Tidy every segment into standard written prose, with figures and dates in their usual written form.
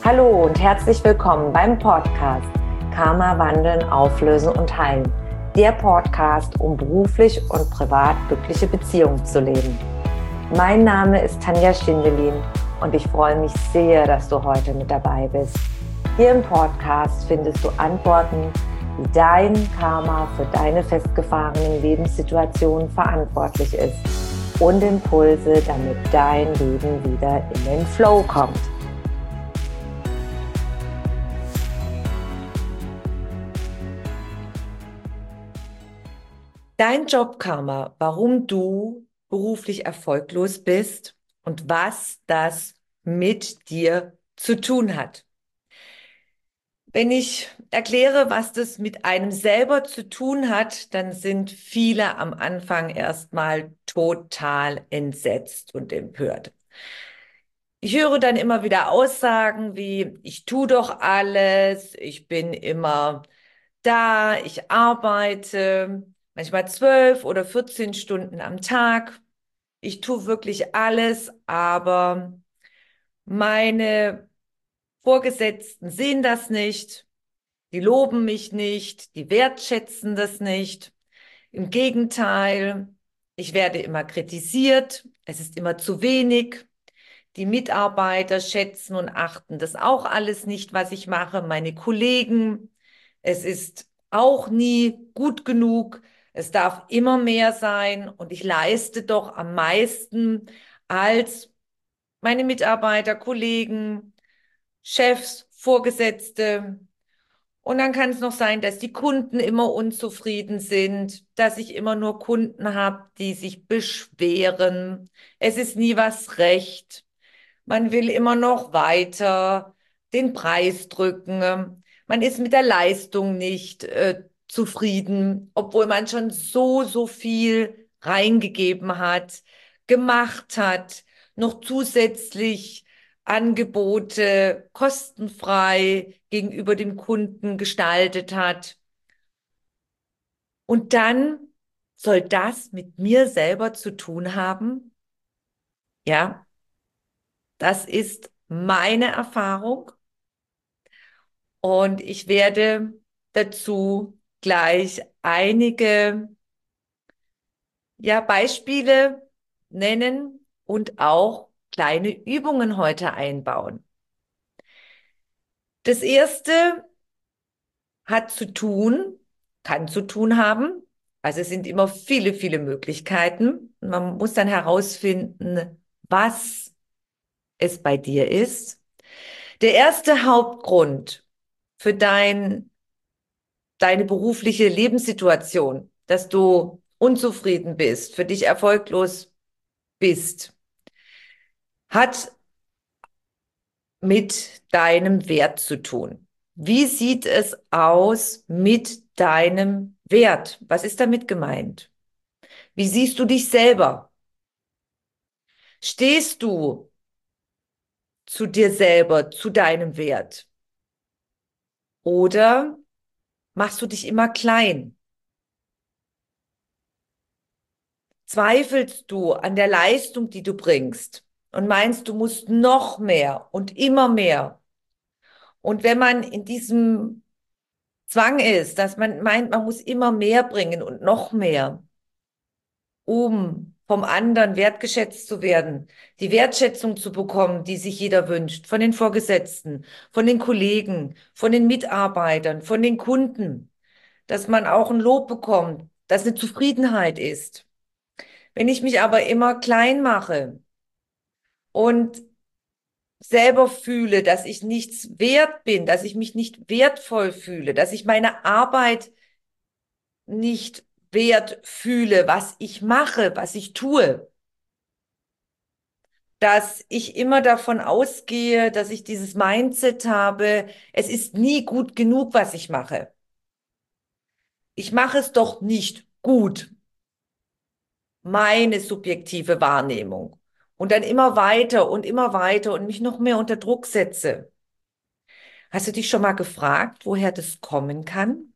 Hallo und herzlich willkommen beim Podcast Karma wandeln, auflösen und heilen. Der Podcast, um beruflich und privat glückliche Beziehungen zu leben. Mein Name ist Tanja Schindelin und ich freue mich sehr, dass du heute mit dabei bist. Hier im Podcast findest du Antworten, wie dein Karma für deine festgefahrenen Lebenssituationen verantwortlich ist und Impulse, damit dein Leben wieder in den Flow kommt. Dein Jobkarma, warum du beruflich erfolglos bist und was das mit dir zu tun hat. Wenn ich erkläre, was das mit einem selber zu tun hat, dann sind viele am Anfang erstmal total entsetzt und empört. Ich höre dann immer wieder Aussagen wie, ich tue doch alles, ich bin immer da, ich arbeite manchmal 12 oder 14 Stunden am Tag. Ich tue wirklich alles, aber meine Vorgesetzten sehen das nicht, die loben mich nicht, die wertschätzen das nicht. Im Gegenteil, ich werde immer kritisiert, es ist immer zu wenig. Die Mitarbeiter schätzen und achten das auch alles nicht, was ich mache. Meine Kollegen, es ist auch nie gut genug. Es darf immer mehr sein und ich leiste doch am meisten als meine Mitarbeiter, Kollegen, Chefs, Vorgesetzte. Und dann kann es noch sein, dass die Kunden immer unzufrieden sind, dass ich immer nur Kunden habe, die sich beschweren. Es ist nie was recht. Man will immer noch weiter den Preis drücken. Man ist mit der Leistung nicht zufrieden, obwohl man schon so viel reingegeben hat, gemacht hat, noch zusätzlich Angebote kostenfrei gegenüber dem Kunden gestaltet hat. Und dann soll das mit mir selber zu tun haben? Ja, das ist meine Erfahrung und ich werde dazu gleich einige Beispiele nennen und auch kleine Übungen heute einbauen. Das erste hat zu tun, kann zu tun haben, also es sind immer viele Möglichkeiten. Man muss dann herausfinden, was es bei dir ist. Der erste Hauptgrund für deine berufliche Lebenssituation, dass du unzufrieden bist, für dich erfolglos bist, hat mit deinem Wert zu tun. Wie sieht es aus mit deinem Wert? Was ist damit gemeint? Wie siehst du dich selber? Stehst du zu dir selber, zu deinem Wert? Oder machst du dich immer klein? Zweifelst du an der Leistung, die du bringst und meinst, du musst noch mehr und immer mehr? Und wenn man in diesem Zwang ist, dass man meint, man muss immer mehr bringen und noch mehr, um vom anderen wertgeschätzt zu werden, die Wertschätzung zu bekommen, die sich jeder wünscht, von den Vorgesetzten, von den Kollegen, von den Mitarbeitern, von den Kunden, dass man auch ein Lob bekommt, dass eine Zufriedenheit ist. Wenn ich mich aber immer klein mache und selber fühle, dass ich nichts wert bin, dass ich mich nicht wertvoll fühle, dass ich meine Arbeit nicht wert fühle, was ich mache, was ich tue, dass ich immer davon ausgehe, dass ich dieses Mindset habe, es ist nie gut genug, was ich mache. Ich mache es doch nicht gut, meine subjektive Wahrnehmung. Und dann immer weiter und mich noch mehr unter Druck setze. Hast du dich schon mal gefragt, woher das kommen kann?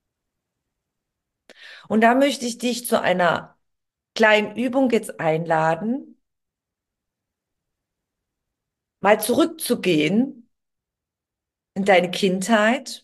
Und da möchte ich dich zu einer kleinen Übung jetzt einladen, mal zurückzugehen in deine Kindheit?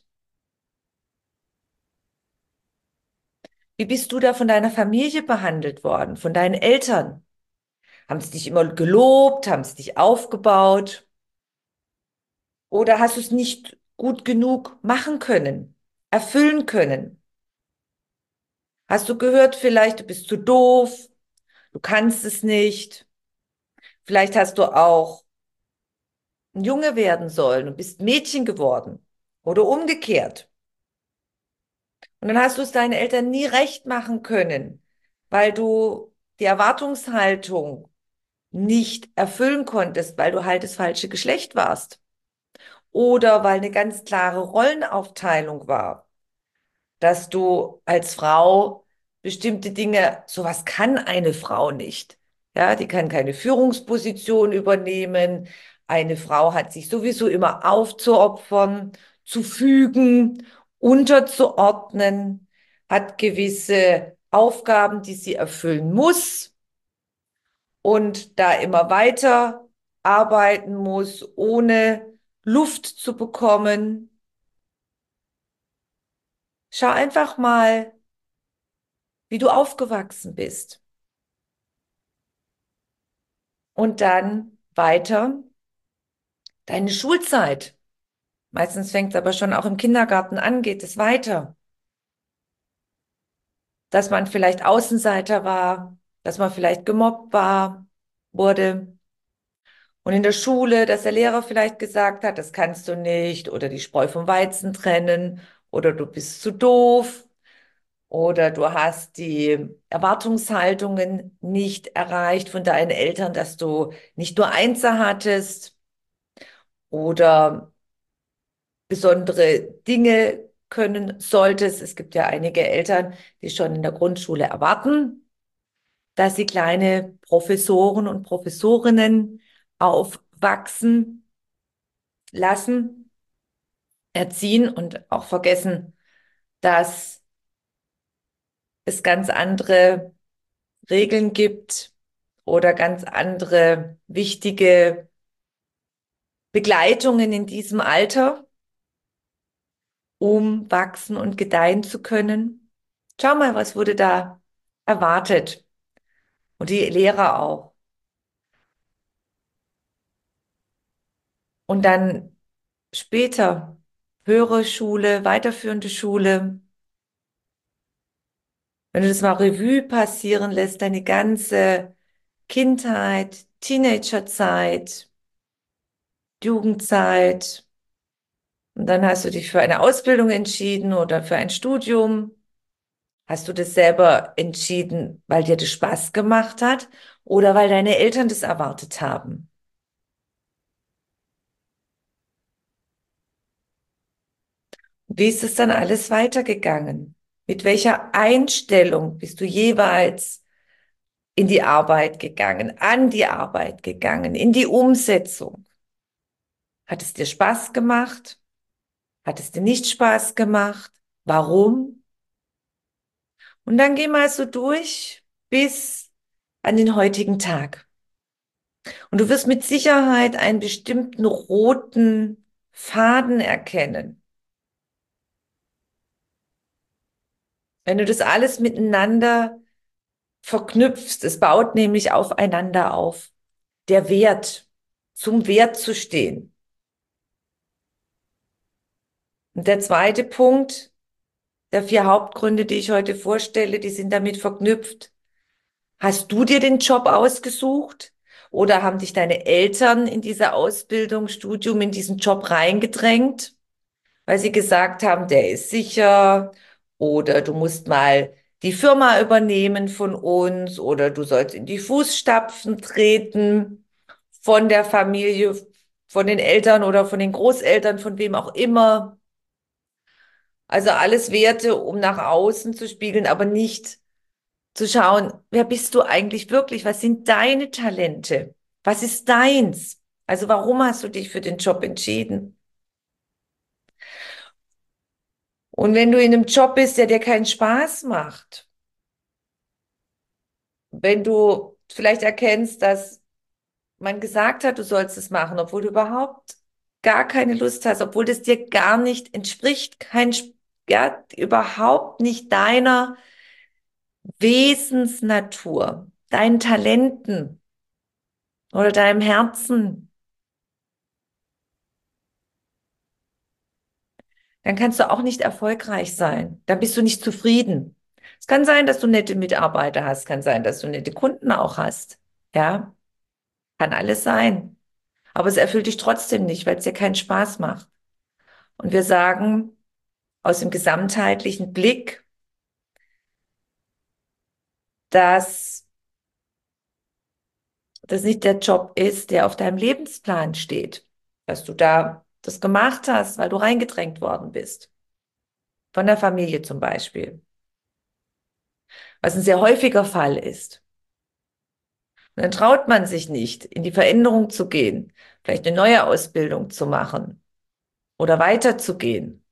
Wie bist du da von deiner Familie behandelt worden, von deinen Eltern? Haben sie dich immer gelobt? Haben sie dich aufgebaut? Oder hast du es nicht gut genug machen können, erfüllen können? Hast du gehört, vielleicht du bist zu doof, du kannst es nicht. Vielleicht hast du auch ein Junge werden sollen und bist Mädchen geworden. Oder umgekehrt. Und dann hast du es deinen Eltern nie recht machen können, weil du die Erwartungshaltung nicht erfüllen konntest, weil du halt das falsche Geschlecht warst. Oder weil eine ganz klare Rollenaufteilung war, dass du als Frau bestimmte Dinge, sowas kann eine Frau nicht. Ja, die kann keine Führungsposition übernehmen. Eine Frau hat sich sowieso immer aufzuopfern, zu fügen, unterzuordnen, hat gewisse Aufgaben, die sie erfüllen muss und da immer weiter arbeiten muss, ohne Luft zu bekommen. Schau einfach mal, wie du aufgewachsen bist. Und dann weiter deine Schulzeit. Meistens fängt es aber schon auch im Kindergarten an, geht es weiter. Dass man vielleicht Außenseiter war, dass man vielleicht gemobbt wurde. Und in der Schule, dass der Lehrer vielleicht gesagt hat, das kannst du nicht, oder die Spreu vom Weizen trennen, oder du bist zu doof, oder du hast die Erwartungshaltungen nicht erreicht von deinen Eltern, dass du nicht nur Einser hattest oder besondere Dinge können solltest. Es gibt ja einige Eltern, die schon in der Grundschule erwarten, dass sie kleine Professoren und Professorinnen aufwachsen lassen, erziehen und auch vergessen, dass es ganz andere Regeln gibt oder ganz andere wichtige Begleitungen in diesem Alter, um wachsen und gedeihen zu können. Schau mal, was wurde da erwartet und die Lehrer auch. Und dann später höhere Schule, weiterführende Schule. Wenn du das mal Revue passieren lässt, deine ganze Kindheit, Teenagerzeit, Jugendzeit, und dann hast du dich für eine Ausbildung entschieden oder für ein Studium. Hast du das selber entschieden, weil dir das Spaß gemacht hat oder weil deine Eltern das erwartet haben? Wie ist es dann alles weitergegangen? Mit welcher Einstellung bist du jeweils in die Arbeit gegangen, an die Arbeit gegangen, in die Umsetzung? Hat es dir Spaß gemacht? Hat es dir nicht Spaß gemacht? Warum? Und dann geh mal so durch bis an den heutigen Tag. Und du wirst mit Sicherheit einen bestimmten roten Faden erkennen. Wenn du das alles miteinander verknüpfst, es baut nämlich aufeinander auf. Der Wert, zum Wert zu stehen. Und der zweite Punkt, der 4 Hauptgründe, die ich heute vorstelle, die sind damit verknüpft. Hast du dir den Job ausgesucht oder haben dich deine Eltern in diese Ausbildung, Studium, in diesen Job reingedrängt, weil sie gesagt haben, der ist sicher oder du musst mal die Firma übernehmen von uns oder du sollst in die Fußstapfen treten von der Familie, von den Eltern oder von den Großeltern, von wem auch immer. Also alles Werte, um nach außen zu spiegeln, aber nicht zu schauen, wer bist du eigentlich wirklich? Was sind deine Talente? Was ist deins? Also warum hast du dich für den Job entschieden? Und wenn du in einem Job bist, der dir keinen Spaß macht, wenn du vielleicht erkennst, dass man gesagt hat, du sollst es machen, obwohl du überhaupt gar keine Lust hast, obwohl das dir gar nicht entspricht, ja, überhaupt nicht deiner Wesensnatur, deinen Talenten oder deinem Herzen, dann kannst du auch nicht erfolgreich sein. Dann bist du nicht zufrieden. Es kann sein, dass du nette Mitarbeiter hast, kann sein, dass du nette Kunden auch hast. Ja, kann alles sein. Aber es erfüllt dich trotzdem nicht, weil es dir keinen Spaß macht. Und wir sagen aus dem gesamtheitlichen Blick, dass das nicht der Job ist, der auf deinem Lebensplan steht, dass du da das gemacht hast, weil du reingedrängt worden bist. Von der Familie zum Beispiel. Was ein sehr häufiger Fall ist. Und dann traut man sich nicht, in die Veränderung zu gehen, vielleicht eine neue Ausbildung zu machen oder weiterzugehen.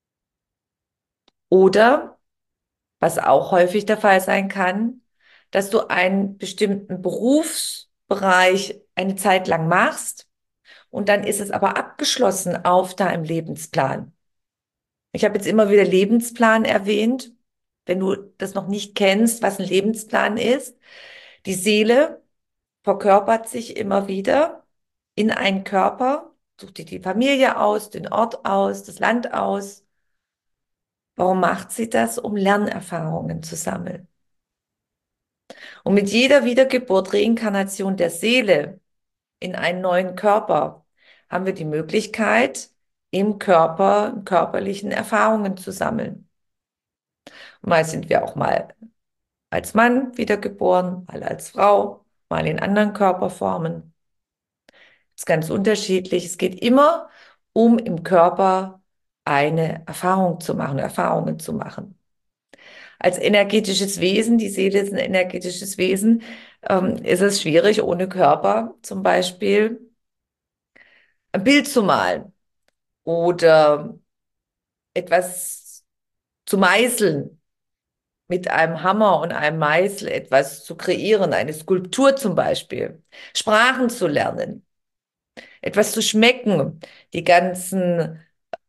Oder, was auch häufig der Fall sein kann, dass du einen bestimmten Berufsbereich eine Zeit lang machst und dann ist es aber abgeschlossen auf deinem Lebensplan. Ich habe jetzt immer wieder Lebensplan erwähnt. Wenn du das noch nicht kennst, was ein Lebensplan ist, die Seele verkörpert sich immer wieder in einen Körper, sucht dir die Familie aus, den Ort aus, das Land aus. Warum macht sie das? Um Lernerfahrungen zu sammeln. Und mit jeder Wiedergeburt, Reinkarnation der Seele in einen neuen Körper, haben wir die Möglichkeit, im Körper, körperlichen Erfahrungen zu sammeln. Mal sind wir auch mal als Mann wiedergeboren, mal als Frau, mal in anderen Körperformen. Das ist ganz unterschiedlich. Es geht immer um im Körper eine Erfahrung zu machen, Erfahrungen zu machen. Als energetisches Wesen, die Seele ist ein energetisches Wesen, ist es schwierig, ohne Körper zum Beispiel ein Bild zu malen oder etwas zu meißeln, mit einem Hammer und einem Meißel etwas zu kreieren, eine Skulptur zum Beispiel, Sprachen zu lernen, etwas zu schmecken, die ganzen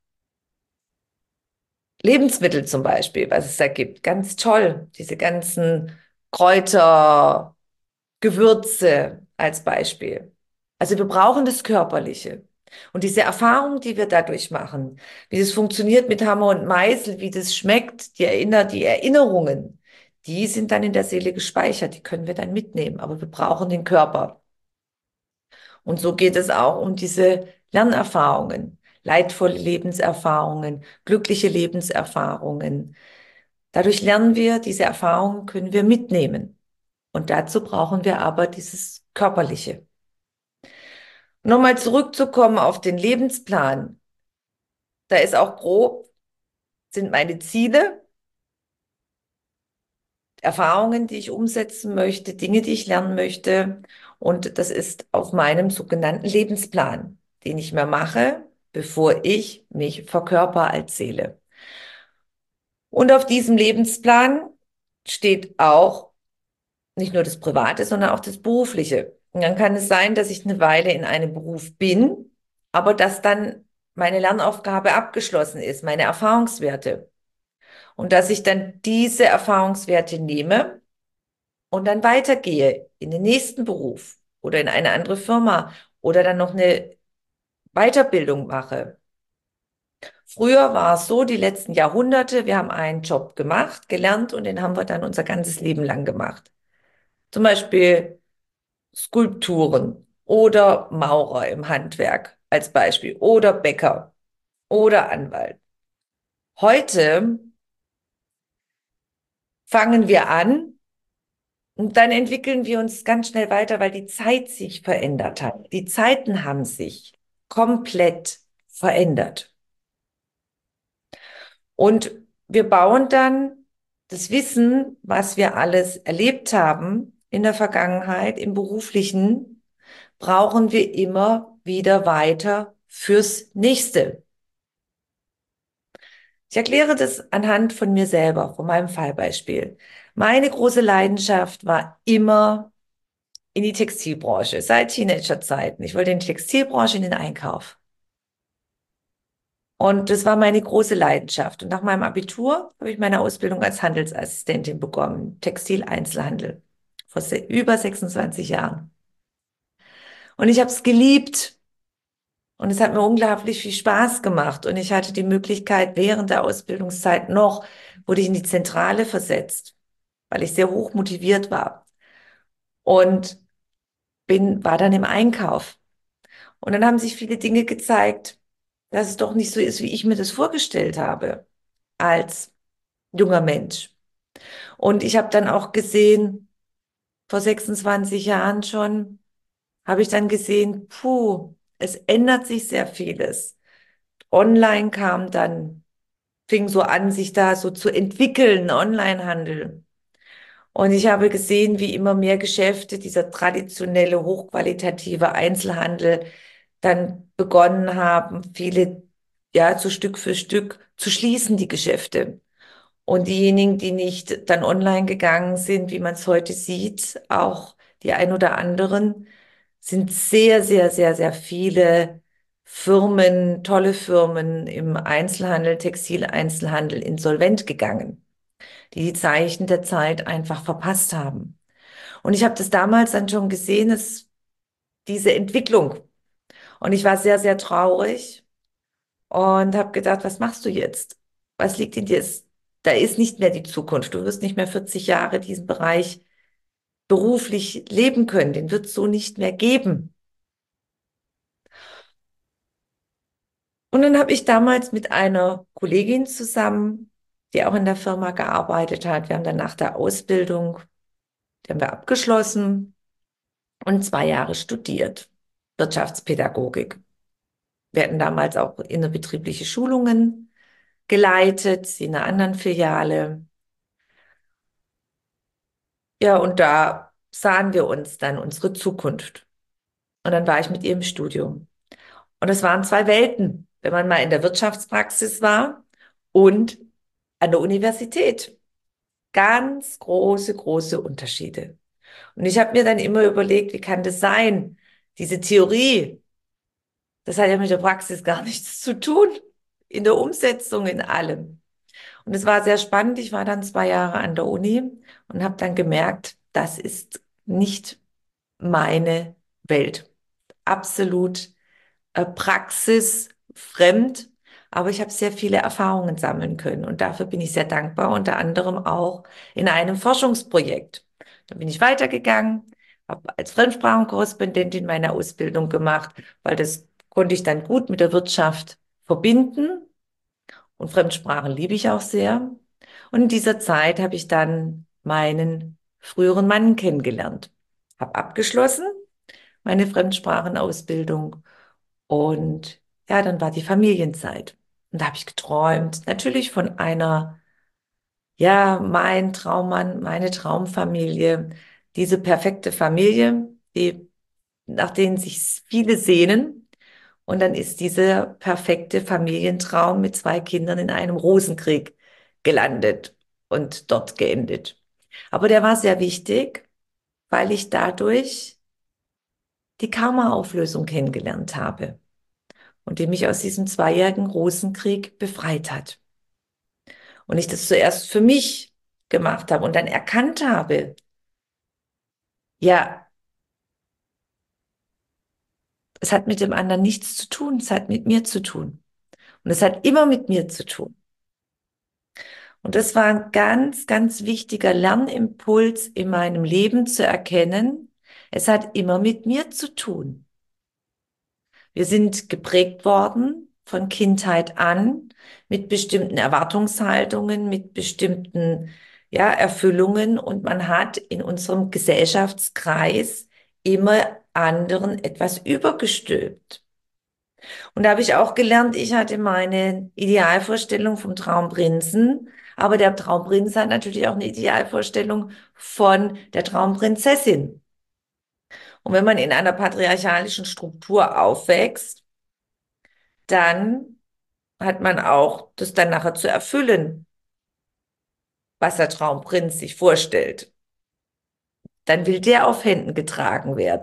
Lebensmittel zum Beispiel, was es da gibt, ganz toll, diese ganzen Kräuter, Gewürze als Beispiel. Also wir brauchen das Körperliche. Und diese Erfahrung, die wir dadurch machen, wie das funktioniert mit Hammer und Meißel, wie das schmeckt, die Erinnerungen, die sind dann in der Seele gespeichert, die können wir dann mitnehmen. Aber wir brauchen den Körper. Und so geht es auch um diese Lernerfahrungen, leidvolle Lebenserfahrungen, glückliche Lebenserfahrungen. Dadurch lernen wir, diese Erfahrungen können wir mitnehmen. Und dazu brauchen wir aber dieses Körperliche. Nochmal zurückzukommen auf den Lebensplan. Da ist auch grob, sind meine Ziele, Erfahrungen, die ich umsetzen möchte, Dinge, die ich lernen möchte. Und das ist auf meinem sogenannten Lebensplan, den ich mir mache, bevor ich mich verkörper als Seele. Und auf diesem Lebensplan steht auch nicht nur das Private, sondern auch das Berufliche. Und dann kann es sein, dass ich eine Weile in einem Beruf bin, aber dass dann meine Lernaufgabe abgeschlossen ist, meine Erfahrungswerte. Und dass ich dann diese Erfahrungswerte nehme und dann weitergehe in den nächsten Beruf oder in eine andere Firma oder dann noch eine Weiterbildung mache. Früher war es so, die letzten Jahrhunderte, wir haben einen Job gemacht, gelernt und den haben wir dann unser ganzes Leben lang gemacht. Zum Beispiel Skulpturen oder Maurer im Handwerk als Beispiel oder Bäcker oder Anwalt. Heute fangen wir an und dann entwickeln wir uns ganz schnell weiter, weil die Zeit sich verändert hat. Die Zeiten haben sich komplett verändert. Und wir bauen dann das Wissen, was wir alles erlebt haben in der Vergangenheit, im Beruflichen, brauchen wir immer wieder weiter fürs Nächste. Ich erkläre das anhand von mir selber, von meinem Fallbeispiel. Meine große Leidenschaft war immer in die Textilbranche, seit Teenagerzeiten. Ich wollte in die Textilbranche, in den Einkauf. Und das war meine große Leidenschaft. Und nach meinem Abitur habe ich meine Ausbildung als Handelsassistentin bekommen, Textileinzelhandel, vor über 26 Jahren. Und ich habe es geliebt und es hat mir unglaublich viel Spaß gemacht. Und ich hatte die Möglichkeit, während der Ausbildungszeit noch, wurde ich in die Zentrale versetzt, weil ich sehr hoch motiviert war und war dann im Einkauf. Und dann haben sich viele Dinge gezeigt, dass es doch nicht so ist, wie ich mir das vorgestellt habe als junger Mensch. Und ich habe dann auch gesehen, vor 26 Jahren schon, habe ich dann gesehen, puh, es ändert sich sehr vieles. Online kam dann, fing so an, sich da so zu entwickeln, Onlinehandel. Und ich habe gesehen, wie immer mehr Geschäfte, dieser traditionelle, hochqualitative Einzelhandel, dann begonnen haben, viele, ja, so Stück für Stück zu schließen, die Geschäfte. Und diejenigen, die nicht dann online gegangen sind, wie man es heute sieht, auch die ein oder anderen, sind sehr, sehr, sehr, sehr viele Firmen, tolle Firmen im Einzelhandel, Textileinzelhandel insolvent gegangen, die die Zeichen der Zeit einfach verpasst haben. Und ich habe das damals dann schon gesehen, diese Entwicklung. Und ich war sehr, sehr traurig und habe gedacht, was machst du jetzt? Was liegt in dir? Da ist nicht mehr die Zukunft. Du wirst nicht mehr 40 Jahre diesen Bereich beruflich leben können. Den wird es so nicht mehr geben. Und dann habe ich damals mit einer Kollegin zusammen, die auch in der Firma gearbeitet hat, wir haben dann nach der Ausbildung, die haben wir abgeschlossen und 2 Jahre studiert, Wirtschaftspädagogik. Wir hatten damals auch innerbetriebliche Schulungen geleitet, sie in einer anderen Filiale. Ja, und da sahen wir uns dann unsere Zukunft. Und dann war ich mit ihr im Studium. Und es waren zwei Welten, wenn man mal in der Wirtschaftspraxis war und an der Universität. Ganz große, große Unterschiede. Und ich habe mir dann immer überlegt, wie kann das sein? Diese Theorie, das hat ja mit der Praxis gar nichts zu tun, in der Umsetzung, in allem. Und es war sehr spannend. Ich war dann 2 Jahre an der Uni und habe dann gemerkt, das ist nicht meine Welt. Absolut praxisfremd, aber ich habe sehr viele Erfahrungen sammeln können und dafür bin ich sehr dankbar, unter anderem auch in einem Forschungsprojekt. Da bin ich weitergegangen, habe als Fremdsprachenkorrespondentin meine Ausbildung gemacht, weil das konnte ich dann gut mit der Wirtschaft verbinden und Fremdsprachen liebe ich auch sehr. Und in dieser Zeit habe ich dann meinen früheren Mann kennengelernt, habe abgeschlossen, meine Fremdsprachenausbildung und ja, dann war die Familienzeit. Und da habe ich geträumt, natürlich von einer, ja, mein Traummann, meine Traumfamilie, diese perfekte Familie, nach denen sich viele sehnen. Und dann ist dieser perfekte Familientraum mit 2 Kindern in einem Rosenkrieg gelandet und dort geendet. Aber der war sehr wichtig, weil ich dadurch die Karma-Auflösung kennengelernt habe und die mich aus diesem 2-jährigen Rosenkrieg befreit hat. Und ich das zuerst für mich gemacht habe und dann erkannt habe, ja, es hat mit dem anderen nichts zu tun, es hat mit mir zu tun. Und es hat immer mit mir zu tun. Und das war ein ganz, ganz wichtiger Lernimpuls in meinem Leben zu erkennen, es hat immer mit mir zu tun. Wir sind geprägt worden von Kindheit an mit bestimmten Erwartungshaltungen, mit bestimmten, ja, Erfüllungen und man hat in unserem Gesellschaftskreis immer anderen etwas übergestülpt. Und da habe ich auch gelernt, ich hatte meine Idealvorstellung vom Traumprinzen, aber der Traumprinz hat natürlich auch eine Idealvorstellung von der Traumprinzessin. Und wenn man in einer patriarchalischen Struktur aufwächst, dann hat man auch das dann nachher zu erfüllen, was der Traumprinz sich vorstellt. Dann will der auf Händen getragen werden.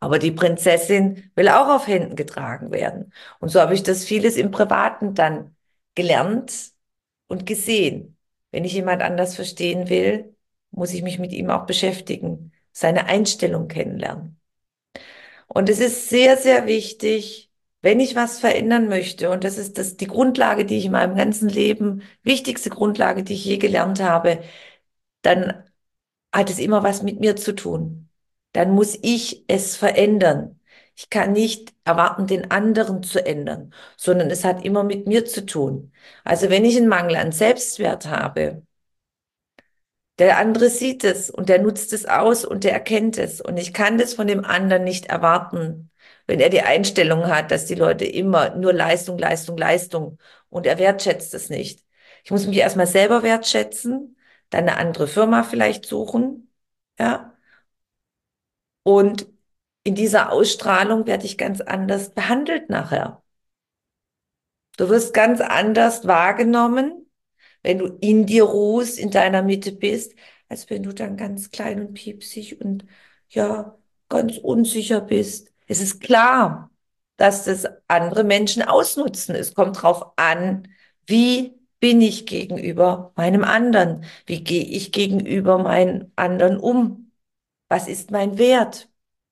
Aber die Prinzessin will auch auf Händen getragen werden. Und so habe ich das vieles im Privaten dann gelernt und gesehen. Wenn ich jemand anders verstehen will, muss ich mich mit ihm auch beschäftigen, seine Einstellung kennenlernen. Und es ist sehr, sehr wichtig, wenn ich was verändern möchte, und das ist die Grundlage, die ich in meinem ganzen Leben, wichtigste Grundlage, die ich je gelernt habe, dann hat es immer was mit mir zu tun. Dann muss ich es verändern. Ich kann nicht erwarten, den anderen zu ändern, sondern es hat immer mit mir zu tun. Also wenn ich einen Mangel an Selbstwert habe, der andere sieht es und der nutzt es aus und der erkennt es. Und ich kann das von dem anderen nicht erwarten, wenn er die Einstellung hat, dass die Leute immer nur Leistung, Leistung, Leistung und er wertschätzt es nicht. Ich muss mich erstmal selber wertschätzen, dann eine andere Firma vielleicht suchen, ja. Und in dieser Ausstrahlung werde ich ganz anders behandelt nachher. Du wirst ganz anders wahrgenommen, wenn du in dir ruhst, in deiner Mitte bist, als wenn du dann ganz klein und piepsig und ja, ganz unsicher bist. Es ist klar, dass das andere Menschen ausnutzen. Es kommt drauf an, wie bin ich gegenüber meinem anderen? Wie gehe ich gegenüber meinen anderen um? Was ist mein Wert?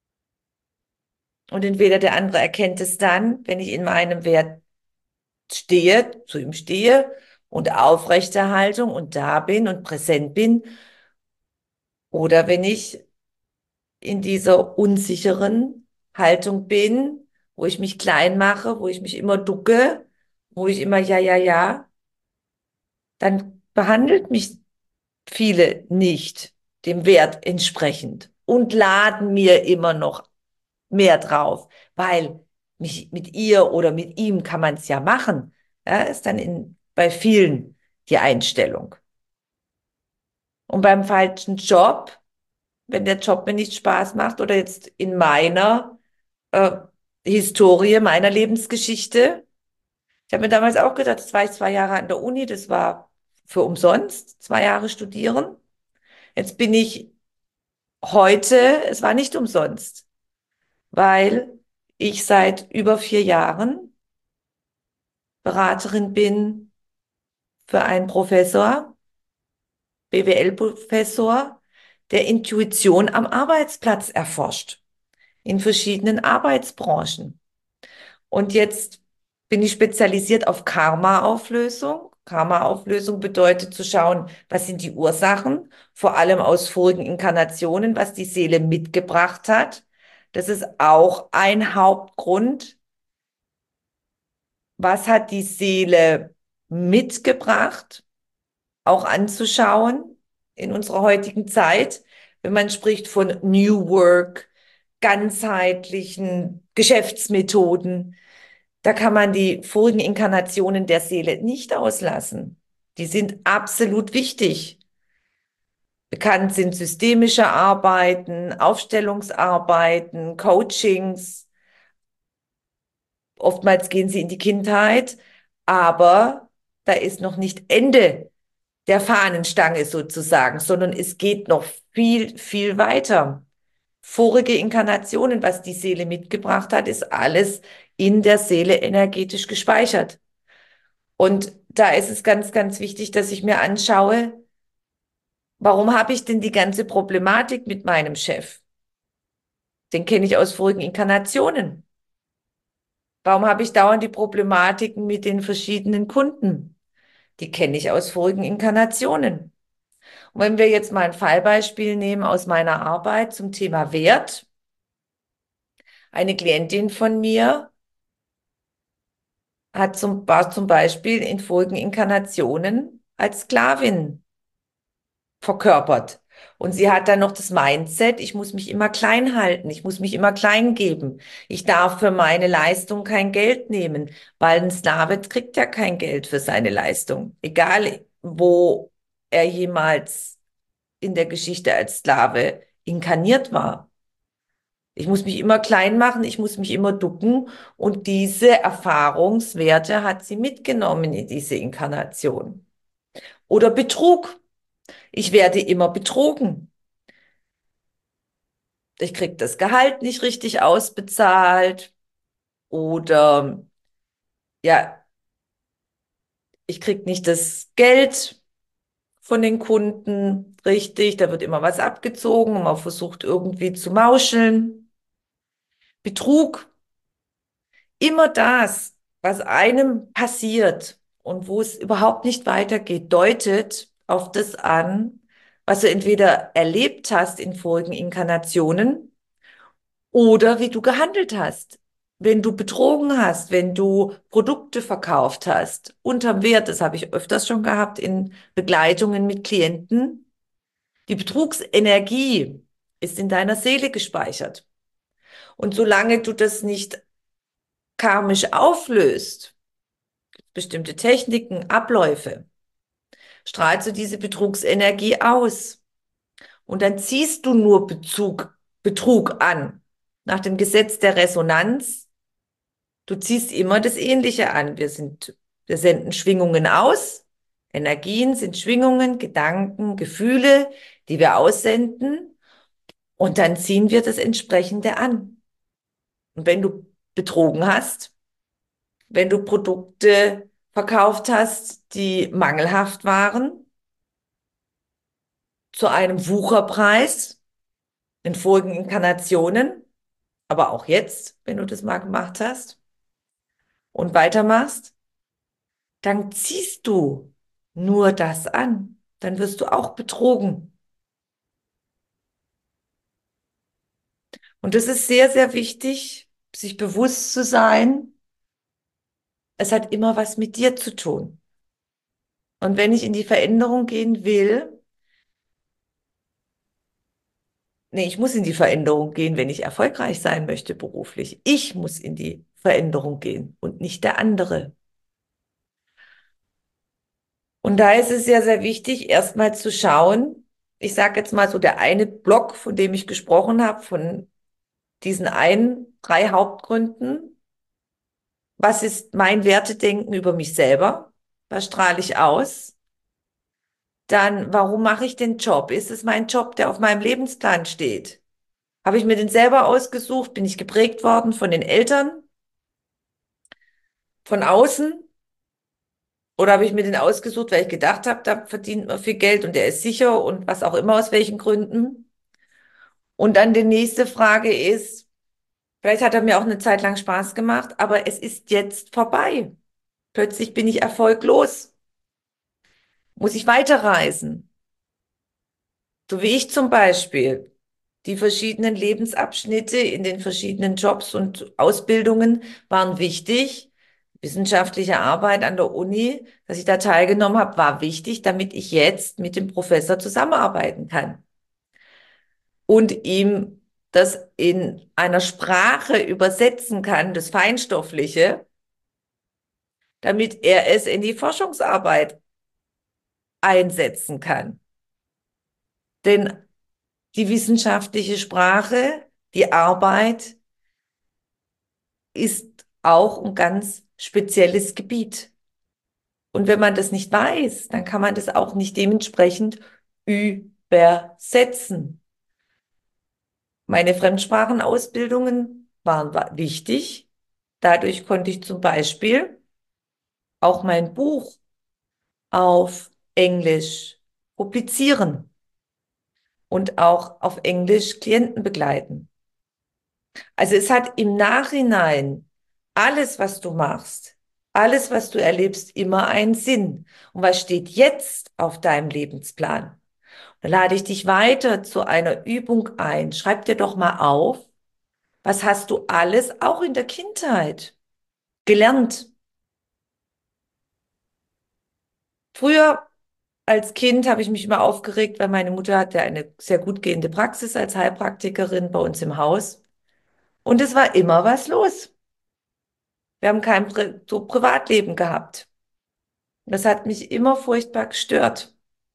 Und entweder der andere erkennt es dann, wenn ich in meinem Wert stehe, zu ihm stehe und Aufrechterhaltung und da bin und präsent bin, oder wenn ich in dieser unsicheren Haltung bin, wo ich mich klein mache, wo ich mich immer ducke, wo ich immer ja, ja, ja, dann behandelt mich viele nicht dem Wert entsprechend und laden mir immer noch mehr drauf, weil mich mit ihr oder mit ihm kann man es ja machen. Ja, ist dann bei vielen die Einstellung. Und beim falschen Job, wenn der Job mir nicht Spaß macht oder jetzt in meiner äh, Historie, meiner Lebensgeschichte, ich habe mir damals auch gedacht, das war ich 2 Jahre an der Uni, das war für umsonst, 2 Jahre studieren. Jetzt bin ich heute, es war nicht umsonst, weil ich seit über 4 Jahren Beraterin bin für einen Professor, BWL-Professor, der Intuition am Arbeitsplatz erforscht, in verschiedenen Arbeitsbranchen. Und jetzt bin ich spezialisiert auf Karma-Auflösung. Karma-Auflösung bedeutet zu schauen, was sind die Ursachen, vor allem aus vorigen Inkarnationen, was die Seele mitgebracht hat. Das ist auch ein Hauptgrund. Was hat die Seele mitgebracht? Auch anzuschauen in unserer heutigen Zeit, wenn man spricht von New Work, ganzheitlichen Geschäftsmethoden. Da kann man die vorigen Inkarnationen der Seele nicht auslassen. Die sind absolut wichtig. Bekannt sind systemische Arbeiten, Aufstellungsarbeiten, Coachings. Oftmals gehen sie in die Kindheit, aber da ist noch nicht Ende der Fahnenstange sozusagen, sondern es geht noch viel, viel weiter. Vorige Inkarnationen, was die Seele mitgebracht hat, ist alles in der Seele energetisch gespeichert. Und da ist es ganz, ganz wichtig, dass ich mir anschaue, warum habe ich denn die ganze Problematik mit meinem Chef? Den kenne ich aus vorigen Inkarnationen. Warum habe ich dauernd die Problematiken mit den verschiedenen Kunden? Die kenne ich aus vorigen Inkarnationen. Und wenn wir jetzt mal ein Fallbeispiel nehmen aus meiner Arbeit zum Thema Wert. Eine Klientin von mir war zum Beispiel in vorigen Inkarnationen als Sklavin verkörpert. Und sie hat dann noch das Mindset, ich muss mich immer klein halten, ich muss mich immer klein geben. Ich darf für meine Leistung kein Geld nehmen, weil ein Sklave kriegt ja kein Geld für seine Leistung. Egal, wo er jemals in der Geschichte als Sklave inkarniert war. Ich muss mich immer klein machen, ich muss mich immer ducken und diese Erfahrungswerte hat sie mitgenommen in diese Inkarnation. Oder Betrug. Ich werde immer betrogen. ich krieg das Gehalt nicht richtig ausbezahlt oder ja, ich krieg nicht das Geld von den Kunden richtig, da wird immer was abgezogen und man versucht irgendwie zu mauscheln. Betrug, immer das, was einem passiert und wo es überhaupt nicht weitergeht, deutet auf das an, was du entweder erlebt hast in vorigen Inkarnationen oder wie du gehandelt hast. Wenn du betrogen hast, wenn du Produkte verkauft hast, unterm Wert, das habe ich öfters schon gehabt in Begleitungen mit Klienten, die Betrugsenergie ist in deiner Seele gespeichert. Und solange du das nicht karmisch auflöst, bestimmte Techniken, Abläufe, strahlst du diese Betrugsenergie aus. Und dann ziehst du nur Betrug an. Nach dem Gesetz der Resonanz, du ziehst immer das Ähnliche an. Wir senden Schwingungen aus. Energien sind Schwingungen, Gedanken, Gefühle, die wir aussenden. Und dann ziehen wir das entsprechende an. Und wenn du betrogen hast, wenn du Produkte verkauft hast, die mangelhaft waren, zu einem Wucherpreis in vorigen Inkarnationen, aber auch jetzt, wenn du das mal gemacht hast und weitermachst, dann ziehst du nur das an. Dann wirst du auch betrogen. Und das ist sehr, sehr wichtig, sich bewusst zu sein, es hat immer was mit dir zu tun. Und wenn ich in die Veränderung gehen will, nee, ich muss in die Veränderung gehen, wenn ich erfolgreich sein möchte beruflich. Ich muss in die Veränderung gehen und nicht der andere. Und da ist es sehr, sehr wichtig, erstmal zu schauen, ich sage jetzt mal so, der eine Block, von dem ich gesprochen habe, von diesen drei Hauptgründen. Was ist mein Wertedenken über mich selber? Was strahle ich aus? Dann, warum mache ich den Job? Ist es mein Job, der auf meinem Lebensplan steht? Habe ich mir den selber ausgesucht? Bin ich geprägt worden von den Eltern, von außen? Oder habe ich mir den ausgesucht, weil ich gedacht habe, da verdient man viel Geld und der ist sicher und was auch immer, aus welchen Gründen? Und dann die nächste Frage ist, vielleicht hat er mir auch eine Zeit lang Spaß gemacht, aber es ist jetzt vorbei. Plötzlich bin ich erfolglos. Muss ich weiterreisen? So wie ich zum Beispiel. Die verschiedenen Lebensabschnitte in den verschiedenen Jobs und Ausbildungen waren wichtig. Wissenschaftliche Arbeit an der Uni, dass ich da teilgenommen habe, war wichtig, damit ich jetzt mit dem Professor zusammenarbeiten kann und ihm das in einer Sprache übersetzen kann, das Feinstoffliche, damit er es in die Forschungsarbeit einsetzen kann. Denn die wissenschaftliche Sprache, die Arbeit ist auch ein ganz spezielles Gebiet. Und wenn man das nicht weiß, dann kann man das auch nicht dementsprechend übersetzen. Meine Fremdsprachenausbildungen waren wichtig. Dadurch konnte ich zum Beispiel auch mein Buch auf Englisch publizieren und auch auf Englisch Klienten begleiten. Also es hat im Nachhinein alles, was du machst, alles, was du erlebst, immer einen Sinn. Und was steht jetzt auf deinem Lebensplan? Da lade ich dich weiter zu einer Übung ein. Schreib dir doch mal auf, was hast du alles, auch in der Kindheit, gelernt? Früher als Kind habe ich mich immer aufgeregt, weil meine Mutter hatte eine sehr gut gehende Praxis als Heilpraktikerin bei uns im Haus. Und es war immer was los. Wir haben kein so Privatleben gehabt. Das hat mich immer furchtbar gestört.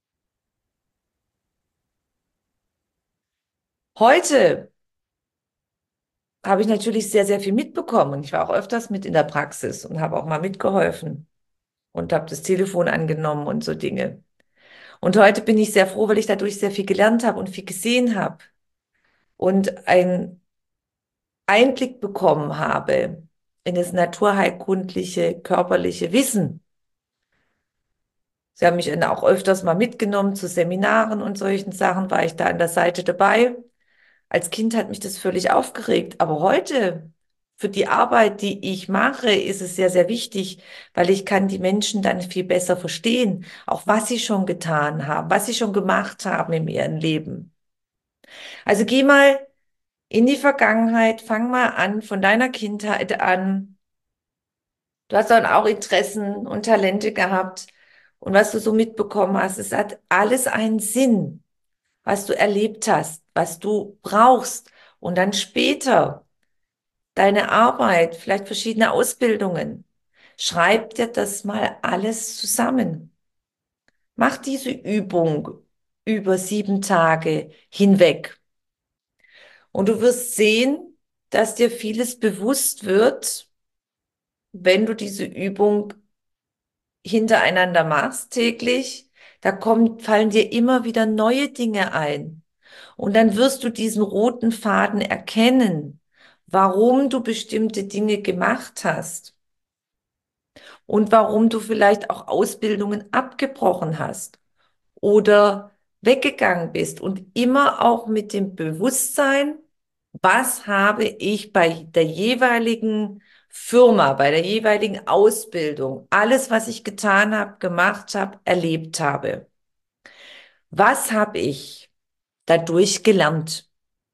Heute habe ich natürlich sehr, sehr viel mitbekommen. Ich war auch öfters mit in der Praxis und habe auch mal mitgeholfen und habe das Telefon angenommen und so Dinge. Und heute bin ich sehr froh, weil ich dadurch sehr viel gelernt habe und viel gesehen habe. und einen Einblick bekommen habe in das naturheilkundliche, körperliche Wissen. Sie haben mich dann auch öfters mal mitgenommen zu Seminaren und solchen Sachen, war ich da an der Seite dabei. Als Kind hat mich das völlig aufgeregt, aber heute für die Arbeit, die ich mache, ist es sehr, sehr wichtig, weil ich kann die Menschen dann viel besser verstehen, auch was sie schon getan haben, was sie schon gemacht haben in ihrem Leben. Also geh mal in die Vergangenheit, fang mal an, von deiner Kindheit an. Du hast dann auch Interessen und Talente gehabt und was du so mitbekommen hast, es hat alles einen Sinn, was du erlebt hast, was du brauchst und dann später deine Arbeit, vielleicht verschiedene Ausbildungen. Schreib dir das mal alles zusammen. Mach diese Übung über 7 Tage hinweg. Und du wirst sehen, dass dir vieles bewusst wird, wenn du diese Übung hintereinander machst täglich. Fallen dir immer wieder neue Dinge ein. Und dann wirst du diesen roten Faden erkennen, warum du bestimmte Dinge gemacht hast und warum du vielleicht auch Ausbildungen abgebrochen hast oder weggegangen bist und immer auch mit dem Bewusstsein, was habe ich bei der jeweiligen Firma, bei der jeweiligen Ausbildung, alles, was ich getan habe, gemacht habe, erlebt habe. Was habe ich dadurch gelernt?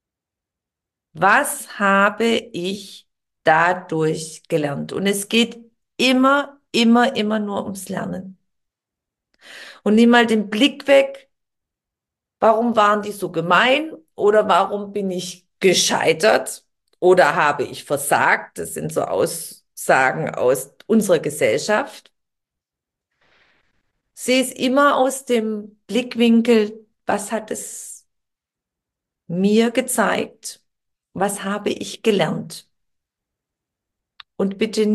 Was habe ich dadurch gelernt? Und es geht immer, immer, immer nur ums Lernen. Und nimm mal den Blick weg. Warum waren die so gemein? Oder warum bin ich gescheitert? Oder habe ich versagt? Das sind so Aussagen aus unserer Gesellschaft. Sehe es immer aus dem Blickwinkel, was hat es mir gezeigt? Was habe ich gelernt? Und bitte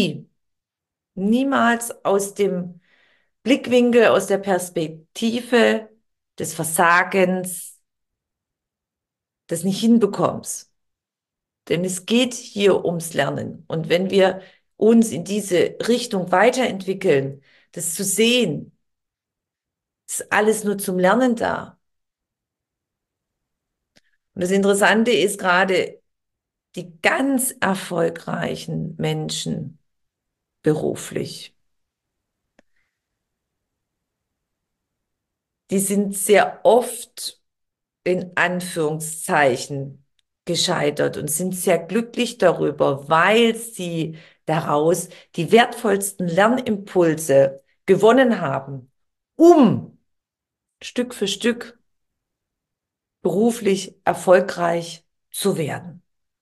niemals aus dem Blickwinkel, aus der Perspektive des Versagens, des Nicht-Hinbekommens. Denn es geht hier ums Lernen. Und wenn wir uns in diese Richtung weiterentwickeln, das zu sehen, ist alles nur zum Lernen da. Und das Interessante ist gerade, die ganz erfolgreichen Menschen beruflich, die sind sehr oft in Anführungszeichen gescheitert und sind sehr glücklich darüber, weil sie daraus die wertvollsten Lernimpulse gewonnen haben, um Stück für Stück beruflich erfolgreich zu werden.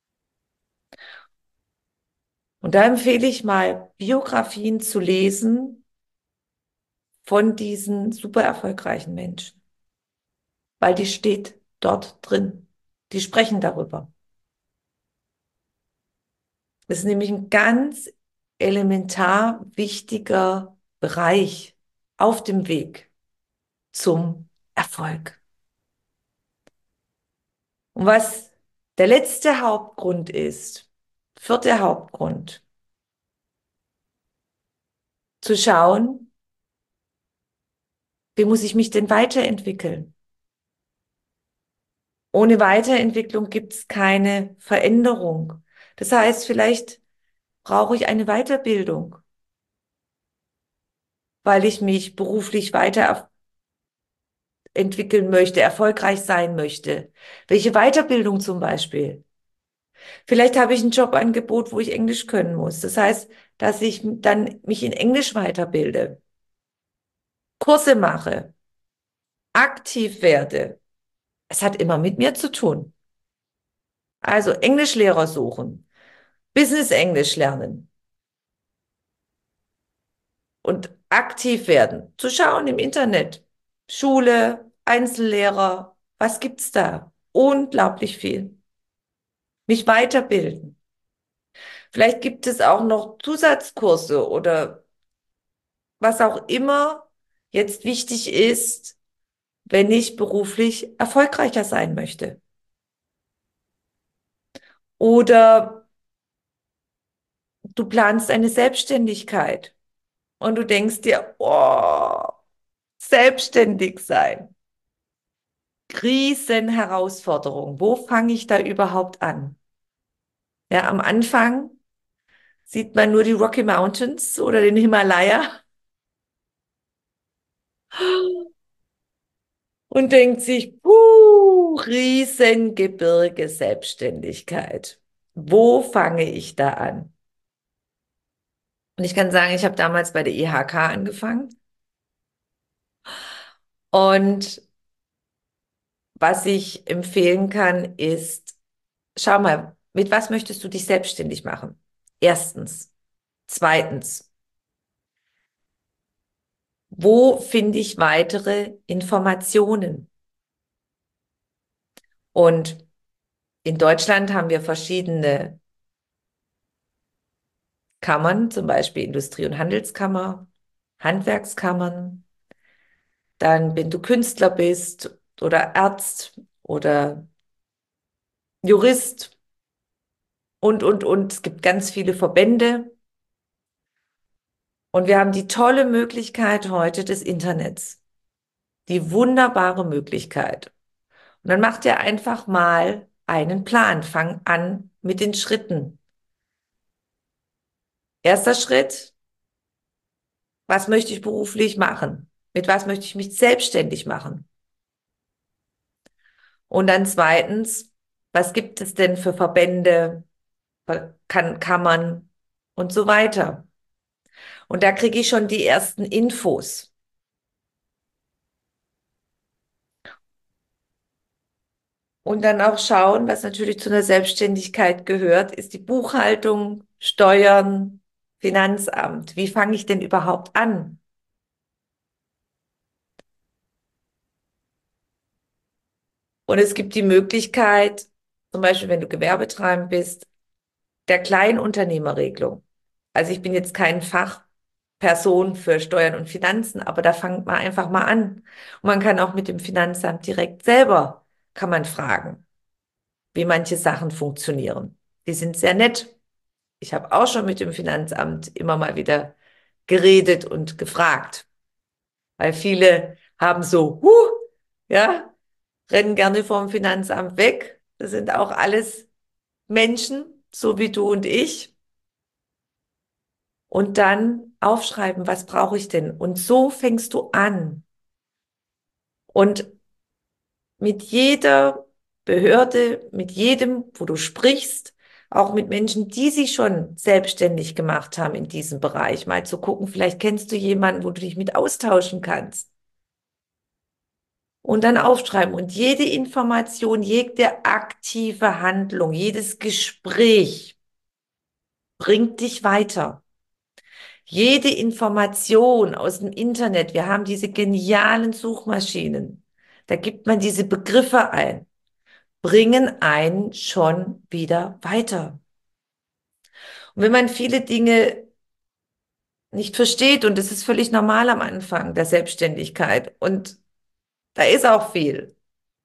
Und da empfehle ich mal, Biografien zu lesen von diesen super erfolgreichen Menschen, weil die steht dort drin. Die sprechen darüber. Das ist nämlich ein ganz elementar wichtiger Bereich auf dem Weg zum Erfolg. Und was der letzte Hauptgrund ist, vierte Hauptgrund, zu schauen, wie muss ich mich denn weiterentwickeln? Ohne Weiterentwicklung gibt es keine Veränderung. Das heißt, vielleicht brauche ich eine Weiterbildung, weil ich mich beruflich weiterentwickeln möchte, erfolgreich sein möchte. Welche Weiterbildung zum Beispiel? Vielleicht habe ich ein Jobangebot, wo ich Englisch können muss. Das heißt, dass ich dann mich in Englisch weiterbilde, Kurse mache, aktiv werde. Es hat immer mit mir zu tun. Also Englischlehrer suchen, Business Englisch lernen und aktiv werden. Zu schauen im Internet, Schule, Einzellehrer, was gibt's da? Unglaublich viel. Mich weiterbilden. Vielleicht gibt es auch noch Zusatzkurse oder was auch immer jetzt wichtig ist, wenn ich beruflich erfolgreicher sein möchte. Oder du planst eine Selbstständigkeit und du denkst dir, oh, selbstständig sein. Riesenherausforderung. Wo fange ich da überhaupt an? Ja, am Anfang sieht man nur die Rocky Mountains oder den Himalaya und denkt sich, Riesengebirge Selbstständigkeit. Wo fange ich da an? Und ich kann sagen, ich habe damals bei der IHK angefangen. Und was ich empfehlen kann, ist, schau mal, mit was möchtest du dich selbstständig machen? Erstens. Zweitens, wo finde ich weitere Informationen? Und in Deutschland haben wir verschiedene Kammern, zum Beispiel Industrie- und Handelskammer, Handwerkskammern. Dann, wenn du Künstler bist oder Arzt oder Jurist und. Es gibt ganz viele Verbände. Und wir haben die tolle Möglichkeit heute des Internets. Die wunderbare Möglichkeit. Und dann mach dir einfach mal einen Plan. Fang an mit den Schritten. Erster Schritt, was möchte ich beruflich machen? Mit was möchte ich mich selbstständig machen? Und dann zweitens, was gibt es denn für Verbände, Kammern und so weiter? Und da kriege ich schon die ersten Infos. Und dann auch schauen, was natürlich zu einer Selbstständigkeit gehört, ist die Buchhaltung, Steuern, Finanzamt. Wie fange ich denn überhaupt an? Und es gibt die Möglichkeit, zum Beispiel, wenn du gewerbetreibend bist, der Kleinunternehmerregelung. Also ich bin jetzt kein Fachperson für Steuern und Finanzen, aber da fängt man einfach mal an. Und man kann auch mit dem Finanzamt direkt selber, kann man fragen, wie manche Sachen funktionieren. Die sind sehr nett. Ich habe auch schon mit dem Finanzamt immer mal wieder geredet und gefragt, weil viele haben so, ja, rennen gerne vom Finanzamt weg. Das sind auch alles Menschen, so wie du und ich. Und dann aufschreiben, was brauche ich denn? Und so fängst du an. Und mit jeder Behörde, mit jedem, wo du sprichst, auch mit Menschen, die sich schon selbstständig gemacht haben in diesem Bereich, mal zu gucken, vielleicht kennst du jemanden, wo du dich mit austauschen kannst. Und dann aufschreiben. Und jede Information, jede aktive Handlung, jedes Gespräch bringt dich weiter. Jede Information aus dem Internet, wir haben diese genialen Suchmaschinen, da gibt man diese Begriffe ein, bringen einen schon wieder weiter. Und wenn man viele Dinge nicht versteht, und das ist völlig normal am Anfang der Selbstständigkeit, und da ist auch viel.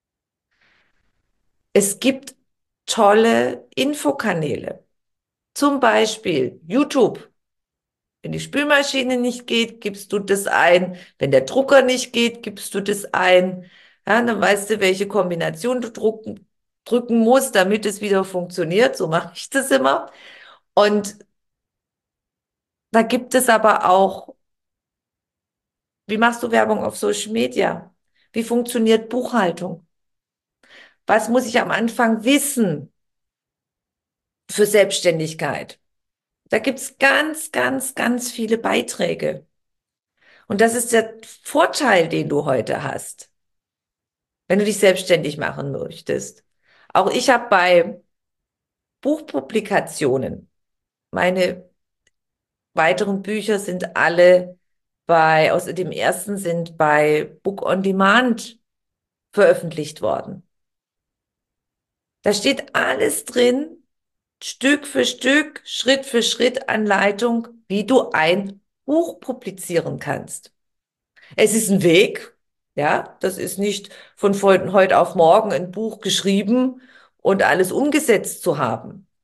Es gibt tolle Infokanäle, zum Beispiel YouTube. Wenn die Spülmaschine nicht geht, gibst du das ein. Wenn der Drucker nicht geht, gibst du das ein. Ja, dann weißt du, welche Kombination du drücken musst, damit es wieder funktioniert. So mache ich das immer. Und da gibt es aber auch, wie machst du Werbung auf Social Media? Wie funktioniert Buchhaltung? Was muss ich am Anfang wissen für Selbstständigkeit? Da gibt es ganz viele Beiträge. Und das ist der Vorteil, den du heute hast, wenn du dich selbstständig machen möchtest. Auch ich habe bei Buchpublikationen, meine weiteren Bücher sind alle außer dem ersten sind bei Book on Demand veröffentlicht worden. Da steht alles drin, Stück für Stück, Schritt für Schritt Anleitung, wie du ein Buch publizieren kannst. Es ist ein Weg, ja, das ist nicht von heute auf morgen ein Buch geschrieben und alles umgesetzt zu haben.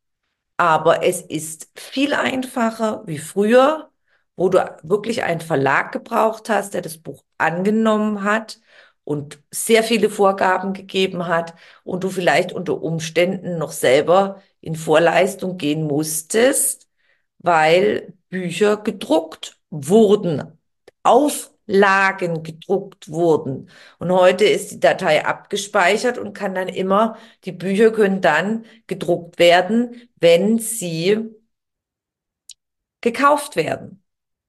Aber es ist viel einfacher wie früher, wo du wirklich einen Verlag gebraucht hast, der das Buch angenommen hat und sehr viele Vorgaben gegeben hat und du vielleicht unter Umständen noch selber in Vorleistung gehen musstest, weil Bücher gedruckt wurden, Auflagen gedruckt wurden. Und heute ist die Datei abgespeichert und kann dann immer, die Bücher können dann gedruckt werden, wenn sie gekauft werden.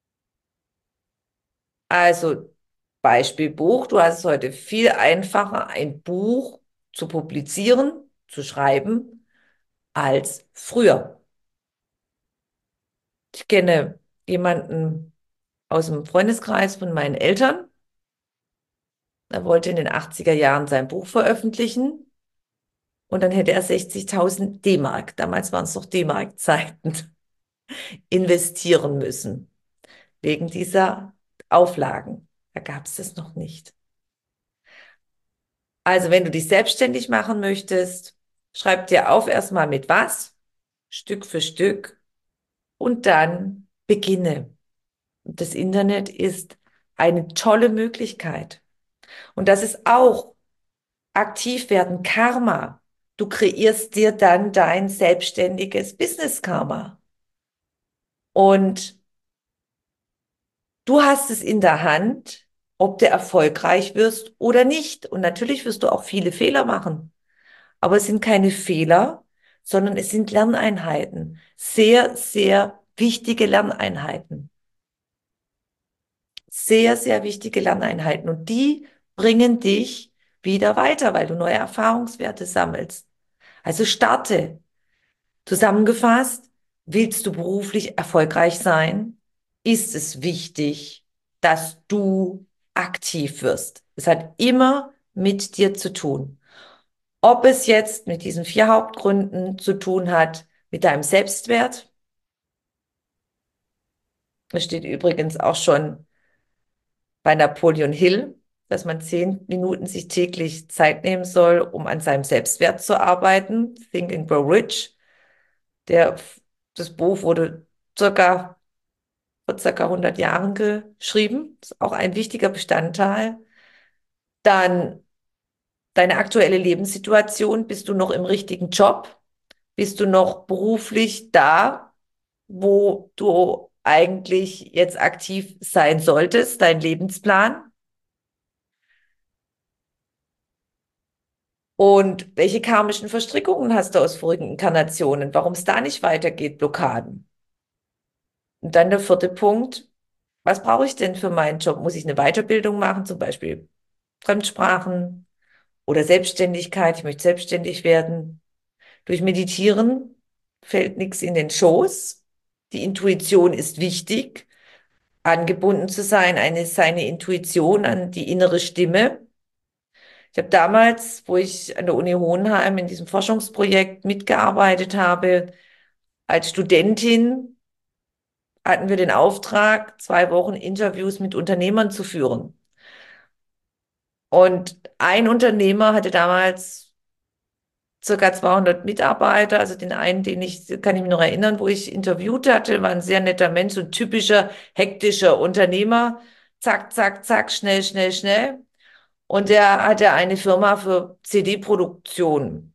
Also Beispielbuch, du hast es heute viel einfacher, ein Buch zu publizieren, zu schreiben, als früher. Ich kenne jemanden aus dem Freundeskreis von meinen Eltern. Er wollte in den 80er Jahren sein Buch veröffentlichen und dann hätte er 60.000 D-Mark, damals waren es noch D-Mark-Zeiten, investieren müssen, wegen dieser Auflagen. Da gab es das noch nicht. Also wenn du dich selbstständig machen möchtest, schreib dir auf erstmal mit was, Stück für Stück und dann beginne. Und das Internet ist eine tolle Möglichkeit. Und das ist auch aktiv werden, Karma. Du kreierst dir dann dein selbstständiges Business-Karma. Und du hast es in der Hand, ob du erfolgreich wirst oder nicht. Und natürlich wirst du auch viele Fehler machen. Aber es sind keine Fehler, sondern es sind Lerneinheiten. Sehr, sehr wichtige Lerneinheiten. Sehr, sehr wichtige Lerneinheiten. Und die bringen dich wieder weiter, weil du neue Erfahrungswerte sammelst. Also starte. Zusammengefasst, willst du beruflich erfolgreich sein, ist es wichtig, dass du aktiv wirst. Es hat immer mit dir zu tun. Ob es jetzt mit diesen 4 Hauptgründen zu tun hat, mit deinem Selbstwert, das steht übrigens auch schon bei Napoleon Hill, dass man 10 Minuten sich täglich Zeit nehmen soll, um an seinem Selbstwert zu arbeiten. Think and Grow Rich. Der, das Buch wurde circa vor circa 100 Jahren geschrieben. Das ist auch ein wichtiger Bestandteil. Dann deine aktuelle Lebenssituation. Bist du noch im richtigen Job? Bist du noch beruflich da, wo du eigentlich jetzt aktiv sein solltest? Dein Lebensplan? Und welche karmischen Verstrickungen hast du aus vorigen Inkarnationen? Warum es da nicht weitergeht, Blockaden? Und dann der 4. Punkt. Was brauche ich denn für meinen Job? Muss ich eine Weiterbildung machen, zum Beispiel Fremdsprachen oder Selbstständigkeit? Ich möchte selbstständig werden. Durch Meditieren fällt nichts in den Schoß. Die Intuition ist wichtig, angebunden zu sein, seine Intuition an die innere Stimme. Ich habe damals, wo ich an der Uni Hohenheim in diesem Forschungsprojekt mitgearbeitet habe, als Studentin hatten wir den Auftrag, 2 Wochen Interviews mit Unternehmern zu führen. Und ein Unternehmer hatte damals circa 200 Mitarbeiter. Also den einen, kann ich mich noch erinnern, wo ich interviewt hatte, war ein sehr netter Mensch, so ein typischer, hektischer Unternehmer. Zack, zack, zack, schnell, schnell, schnell. Und der hatte eine Firma für CD-Produktion.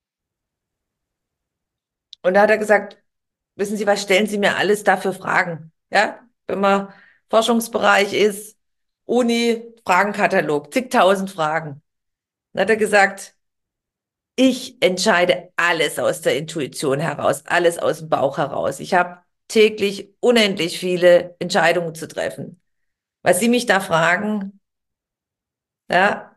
Und da hat er gesagt, wissen Sie was, stellen Sie mir alles dafür Fragen. Ja, wenn man Forschungsbereich ist, Uni, Fragenkatalog, zigtausend Fragen. Dann hat er gesagt, ich entscheide alles aus der Intuition heraus, alles aus dem Bauch heraus. Ich habe täglich unendlich viele Entscheidungen zu treffen. Was Sie mich da fragen, ja,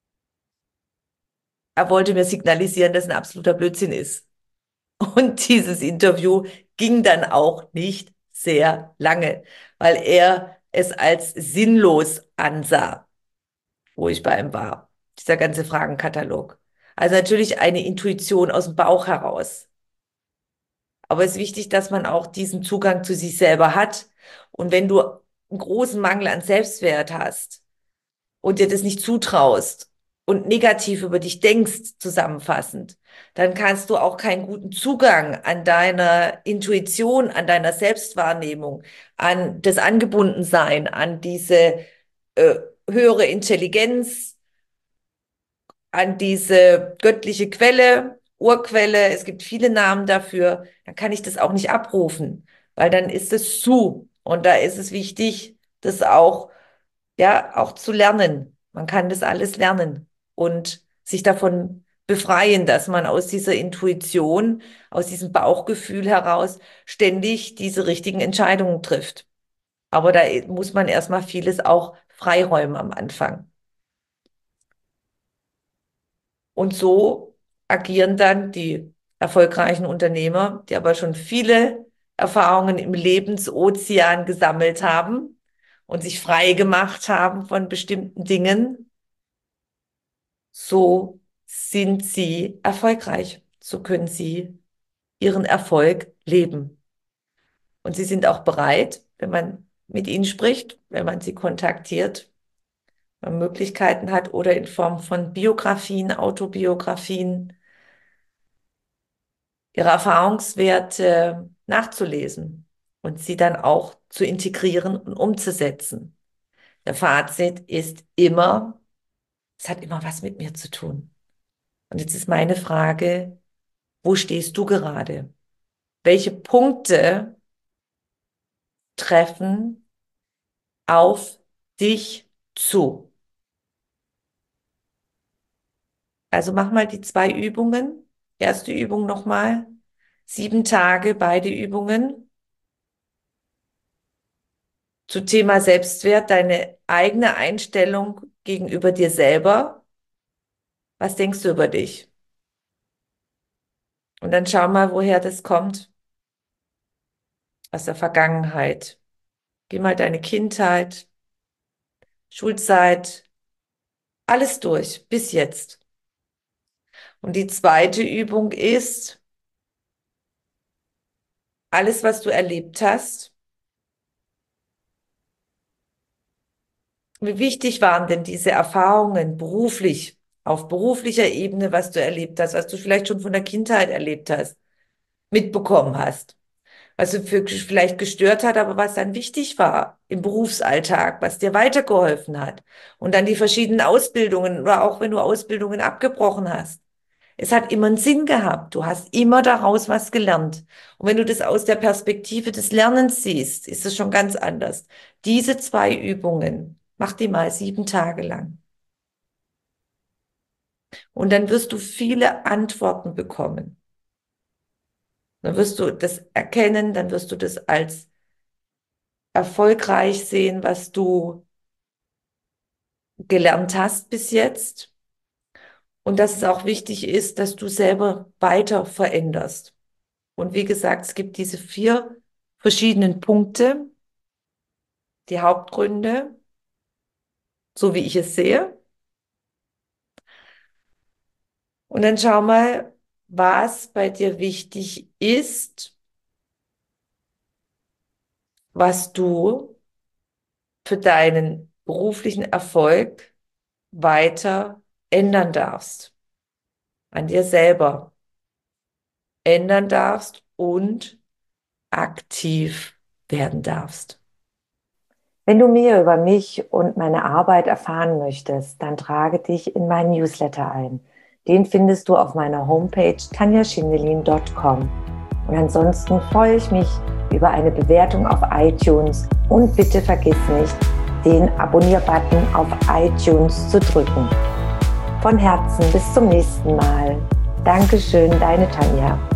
er wollte mir signalisieren, dass ein absoluter Blödsinn ist. Und dieses Interview ging dann auch nicht sehr lange, weil er es als sinnlos ansah, wo ich bei ihm war. Dieser ganze Fragenkatalog. Also natürlich eine Intuition aus dem Bauch heraus. Aber es ist wichtig, dass man auch diesen Zugang zu sich selber hat. Und wenn du einen großen Mangel an Selbstwert hast und dir das nicht zutraust und negativ über dich denkst, zusammenfassend, dann kannst du auch keinen guten Zugang an deiner Intuition, an deiner Selbstwahrnehmung, an das Angebundensein, an diese äh, höhere Intelligenz, an diese göttliche Quelle, Urquelle. Es gibt viele Namen dafür. Dann kann ich das auch nicht abrufen, weil dann ist es zu. Und da ist es wichtig, das auch, ja, auch zu lernen. Man kann das alles lernen und sich davon befreien, dass man aus dieser Intuition, aus diesem Bauchgefühl heraus ständig diese richtigen Entscheidungen trifft. Aber da muss man erstmal vieles auch freiräumen am Anfang. Und so agieren dann die erfolgreichen Unternehmer, die aber schon viele Erfahrungen im Lebensozean gesammelt haben und sich frei gemacht haben von bestimmten Dingen. So sind sie erfolgreich. So können sie ihren Erfolg leben. Und sie sind auch bereit, wenn man mit ihnen spricht, wenn man sie kontaktiert, wenn man Möglichkeiten hat oder in Form von Biografien, Autobiografien, ihre Erfahrungswerte nachzulesen und sie dann auch zu integrieren und umzusetzen. Der Fazit ist immer, es hat immer was mit mir zu tun. Und jetzt ist meine Frage, wo stehst du gerade? Welche Punkte treffen auf dich zu? Also mach mal die 2 Übungen. Erste Übung nochmal. 7 Tage, beide Übungen. Zu Thema Selbstwert, deine eigene Einstellung gegenüber dir selber. Was denkst du über dich? Und dann schau mal, woher das kommt. Aus der Vergangenheit. Geh mal deine Kindheit, Schulzeit, alles durch, bis jetzt. Und die zweite Übung ist, alles, was du erlebt hast. Wie wichtig waren denn diese Erfahrungen beruflich, auf beruflicher Ebene, was du erlebt hast, was du vielleicht schon von der Kindheit erlebt hast, mitbekommen hast, was du vielleicht gestört hat, aber was dann wichtig war im Berufsalltag, was dir weitergeholfen hat. Und dann die verschiedenen Ausbildungen oder auch wenn du Ausbildungen abgebrochen hast. Es hat immer einen Sinn gehabt. Du hast immer daraus was gelernt. Und wenn du das aus der Perspektive des Lernens siehst, ist es schon ganz anders. Diese 2 Übungen, mach die mal 7 Tage lang. Und dann wirst du viele Antworten bekommen. Dann wirst du das erkennen, dann wirst du das als erfolgreich sehen, was du gelernt hast bis jetzt. Und dass es auch wichtig ist, dass du selber weiter veränderst. Und wie gesagt, es gibt diese 4 verschiedenen Punkte, die Hauptgründe, so wie ich es sehe. Und dann schau mal, was bei dir wichtig ist, was du für deinen beruflichen Erfolg weiter ändern darfst, an dir selber ändern darfst und aktiv werden darfst. Wenn du mehr über mich und meine Arbeit erfahren möchtest, dann trage dich in meinen Newsletter ein. Den findest du auf meiner Homepage tanjaschindelin.com. Und ansonsten freue ich mich über eine Bewertung auf iTunes und bitte vergiss nicht, den Abonnier-Button auf iTunes zu drücken. Von Herzen bis zum nächsten Mal. Dankeschön, deine Tanja.